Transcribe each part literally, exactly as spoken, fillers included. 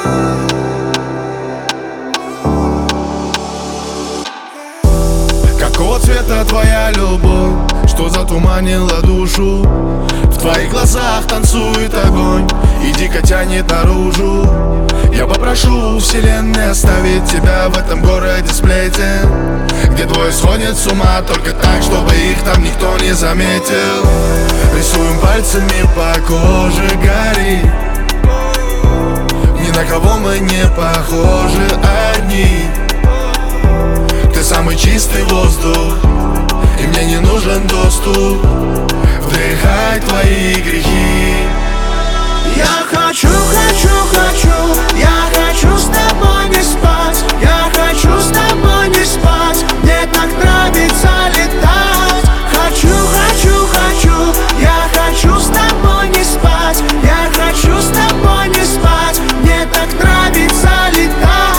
Какого цвета твоя любовь, что затуманила душу? В твоих глазах танцует огонь и дико тянет наружу. Я попрошу вселенной оставить тебя в этом городе сплетен, где двое сходят с ума только так, чтобы их там никто не заметил. Рисуем пальцами по коже гори, ни на кого мы не похожи, одни. Ты самый чистый воздух, и мне не нужен доступ вдыхать твои грехи. Я хочу, хочу, хочу, я хочу с тобой не спать. Я хочу с тобой не спать, мне так нравится летать. Хочу, хочу, хочу, я хочу с тобой не спать. Я хочу с тобой не спать, мне так нравится летать.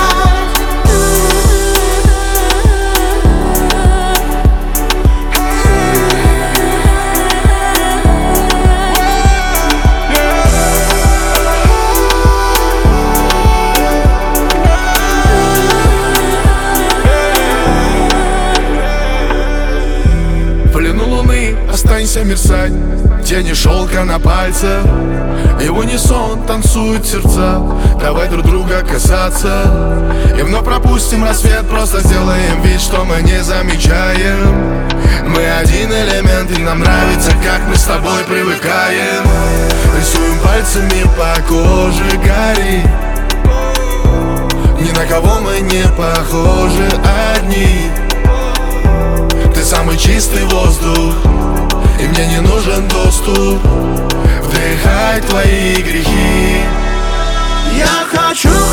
Останься мерцать, тени шелка на пальцах, и в унисон танцуют сердца. Давай друг друга касаться, и вновь пропустим рассвет. Просто сделаем вид, что мы не замечаем. Мы один элемент, и нам нравится, как мы с тобой привыкаем. Рисуем пальцами по коже гори, ни на кого мы не похожи, одни. Ты самый чистый воздух, и мне не нужен доступ вдыхать твои грехи. Я хочу